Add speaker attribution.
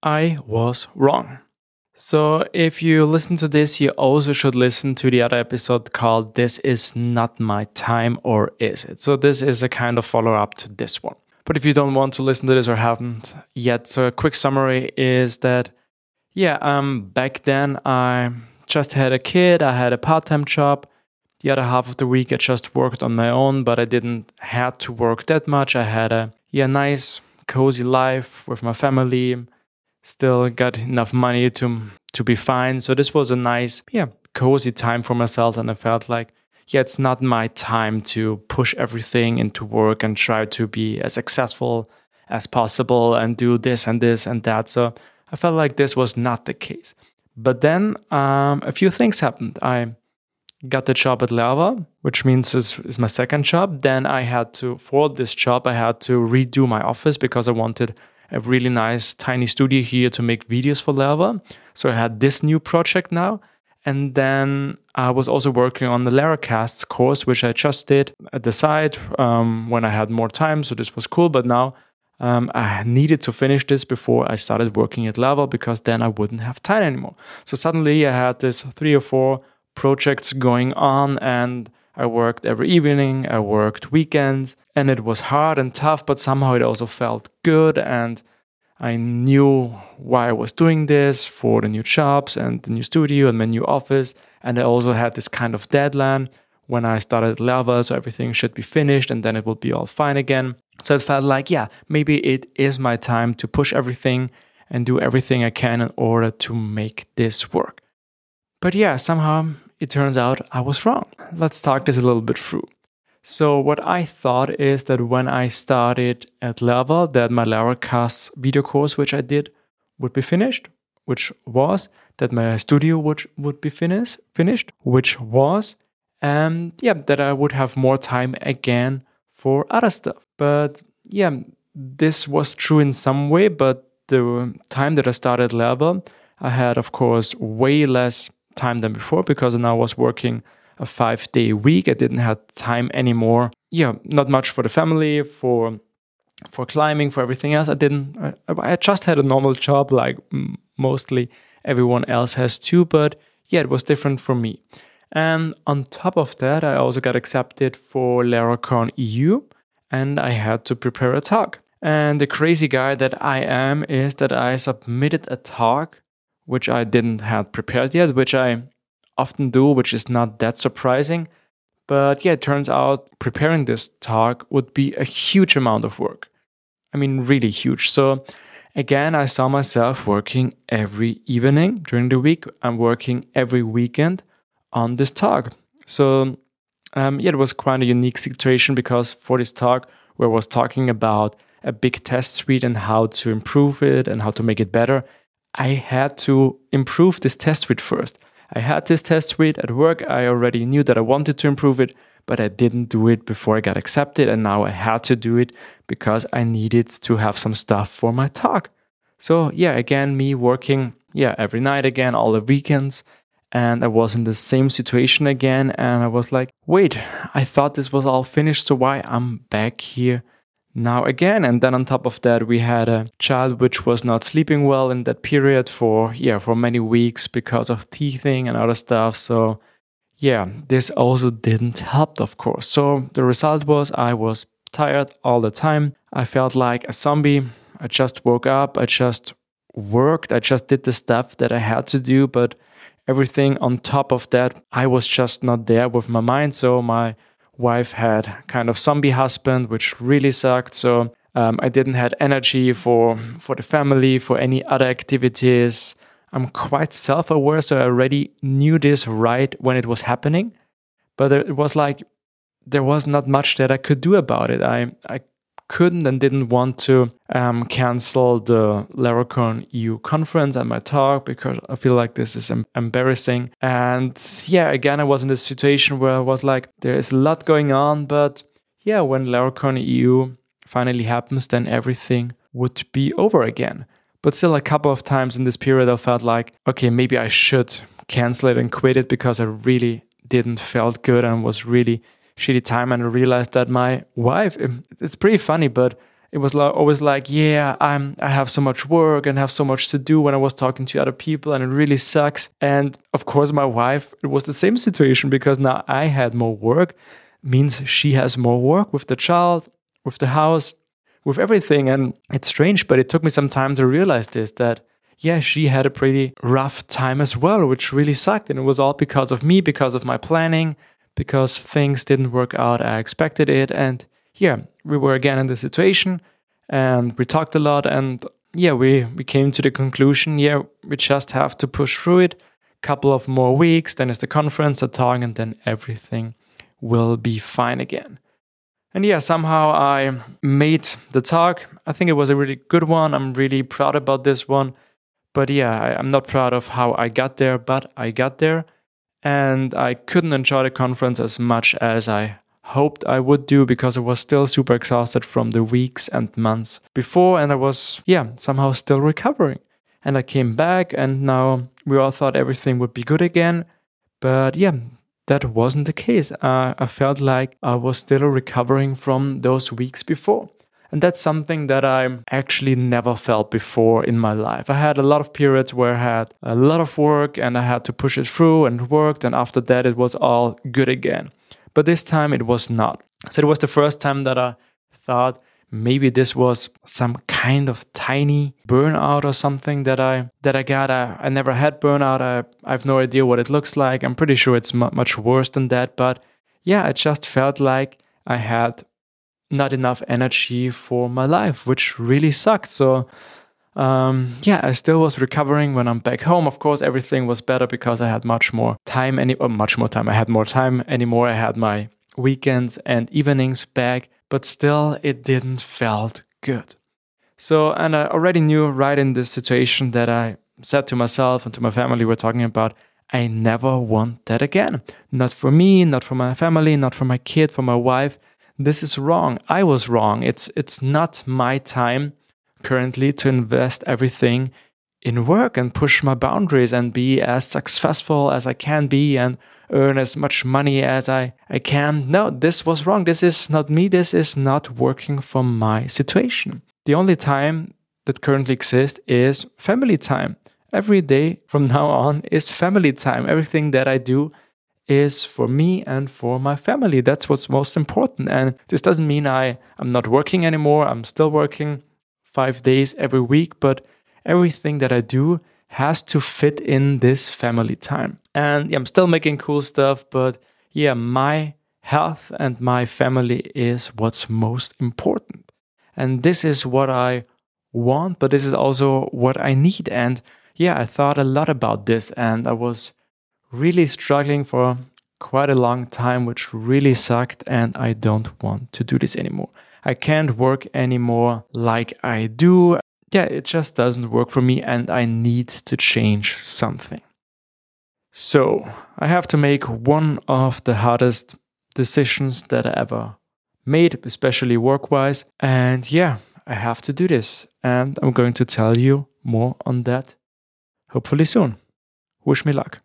Speaker 1: I was wrong. So if you listen to this, you also should listen to the other episode called This Is Not My Time, or Is It? So this is a kind of follow-up to this one. But if you don't want to listen to this or haven't yet, so a quick summary is that, back then I just had a kid, I had a part-time job. The other half of the week I just worked on my own, but I didn't have to work that much. I had a nice, cozy life with my family. Still got enough money to be fine. So this was a nice, cozy time for myself. And I felt like, it's not my time to push everything into work and try to be as successful as possible and do this and this and that. So I felt like this was not the case. But then a few things happened. I got the job at Lerva, which means is my second job. Then for this job, I had to redo my office because I wanted a really nice tiny studio here to make videos for Lerva. So I had this new project now. And then I was also working on the Laracasts course, which I just did at the side when I had more time. So this was cool. But now I needed to finish this before I started working at Lerva, because then I wouldn't have time anymore. So suddenly I had this 3 or 4 projects going on, and I worked every evening, I worked weekends, and it was hard and tough, but somehow it also felt good, and I knew why I was doing this for the new jobs and the new studio and my new office. And I also had this kind of deadline when I started Lerva, so everything should be finished and then it will be all fine again. So it felt like, maybe it is my time to push everything and do everything I can in order to make this work. But somehow it turns out I was wrong. Let's talk this a little bit through. So what I thought is that when I started at Lerva, that my Laracasts video course, which I did, would be finished, which was that my studio would be finished, which was, and that I would have more time again for other stuff. But this was true in some way, but the time that I started Lerva, I had, of course, way less time than before, because now I was working a 5-day week. I didn't have time anymore. Not much for the family, for climbing, for everything else. I just had a normal job like mostly everyone else has too, but it was different for me. And on top of that, I also got accepted for Laracon EU, and I had to prepare a talk. And the crazy guy that I am is that I submitted a talk which I didn't have prepared yet, which I often do, which is not that surprising. But it turns out preparing this talk would be a huge amount of work. I mean, really huge. So again, I saw myself working every evening during the week. I'm working every weekend on this talk. So it was quite a unique situation, because for this talk, where I was talking about a big test suite and how to improve it and how to make it better, I had to improve this test suite first. I had this test suite at work. I already knew that I wanted to improve it, but I didn't do it before I got accepted. And now I had to do it because I needed to have some stuff for my talk. So again, me working, every night again, all the weekends. And I was in the same situation again. And I was like, wait, I thought this was all finished. So why I'm back here now again? And then on top of that, we had a child which was not sleeping well in that period for many weeks because of teething and other stuff. So this also didn't help, of course. So the result was I was tired all the time. I felt like a zombie. I just woke up. I just worked. I just did the stuff that I had to do. But everything on top of that, I was just not there with my mind. So my wife had kind of zombie husband, which really sucked. So I didn't have energy for the family, for any other activities. I'm quite self-aware, so I already knew this right when it was happening. But it was like there was not much that I could do about it. I couldn't and didn't want to cancel the Laracon EU conference and my talk, because I feel like this is embarrassing. And again, I was in this situation where I was like, there is a lot going on, but when Laracon EU finally happens, then everything would be over again. But still, a couple of times in this period, I felt like, okay, maybe I should cancel it and quit it, because I really didn't felt good and was really shitty time. And I realized that my wife, it's pretty funny, but it was always like, yeah, I have so much work and have so much to do when I was talking to other people, and it really sucks. And of course, my wife, it was the same situation, because now I had more work, means she has more work with the child, with the house, with everything. And it's strange, but it took me some time to realize this, that yeah, she had a pretty rough time as well, which really sucked. And it was all because of me, because of my planning, because things didn't work out I expected it. And yeah, we were again in the situation, and we talked a lot, and yeah, we came to the conclusion, yeah, we just have to push through it. Couple of more weeks, then is the conference, the talk, and then everything will be fine again. And yeah, somehow I made the talk. I think it was a really good one. I'm really proud about this one. But yeah, I'm not proud of how I got there, but I got there. And I couldn't enjoy the conference as much as I hoped I would do, because I was still super exhausted from the weeks and months before. And I was, somehow still recovering. And I came back, and now we all thought everything would be good again. But yeah, that wasn't the case. I felt like I was still recovering from those weeks before. And that's something that I actually never felt before in my life. I had a lot of periods where I had a lot of work and I had to push it through and worked. And after that, it was all good again. But this time it was not. So it was the first time that I thought maybe this was some kind of tiny burnout or something that I got. I never had burnout. I have no idea what it looks like. I'm pretty sure it's much worse than that. But yeah, it just felt like I had not enough energy for my life, which really sucked. So I still was recovering when I'm back home. Of course, everything was better because I had much more time. I had more time anymore. I had my weekends and evenings back, but still it didn't felt good. So, and I already knew right in this situation that I said to myself and to my family, we're talking about, I never want that again. Not for me, not for my family, not for my kid, for my wife. This is wrong. I was wrong. It's not my time currently to invest everything in work and push my boundaries and be as successful as I can be and earn as much money as I can. No, this was wrong. This is not me. This is not working for my situation. The only time that currently exists is family time. Every day from now on is family time. Everything that I do is for me and for my family. That's what's most important. And this doesn't mean I'm not working anymore. I'm still working 5 days every week, but everything that I do has to fit in this family time. And I'm still making cool stuff, but my health and my family is what's most important. And this is what I want, but this is also what I need. And I thought a lot about this, and I was really struggling for quite a long time, which really sucked, and I don't want to do this anymore. I can't work anymore like I do. It just doesn't work for me, and I need to change something. So I have to make one of the hardest decisions that I ever made, especially work-wise. And I have to do this. And I'm going to tell you more on that hopefully soon. Wish me luck.